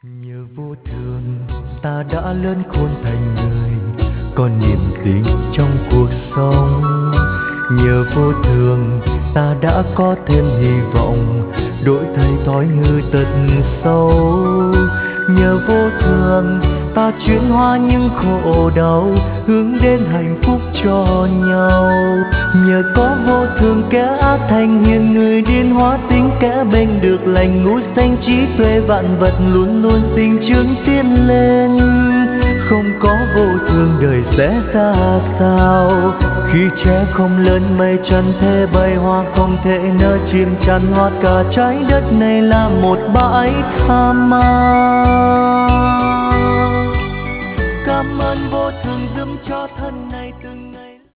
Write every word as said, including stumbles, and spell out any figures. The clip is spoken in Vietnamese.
Nhờ vô thường ta đã lớn khôn thành người, có niềm tin trong cuộc sống. Nhờ vô thường ta đã có thêm hy vọng, đổi thay thói hư tật xấu. Nhờ vô thường ta chuyển hóa những khổ đau, hướng đến hạnh phúc cho nhau. Nhờ có vô thường kẻ ác thành hiền, người điên hóa tính kẻ bênh được lành. Ngũ sanh trí tuệ vạn vật luôn luôn sinh trưởng tiến lên. Không có vô thường đời sẽ ra sao? Khi trẻ không lớn mây trần thế bay hoa không thể nỡ chìm chăn hoa. Cả trái đất này là một bãi tha ma. Cảm ơn vô thường giúp cho thân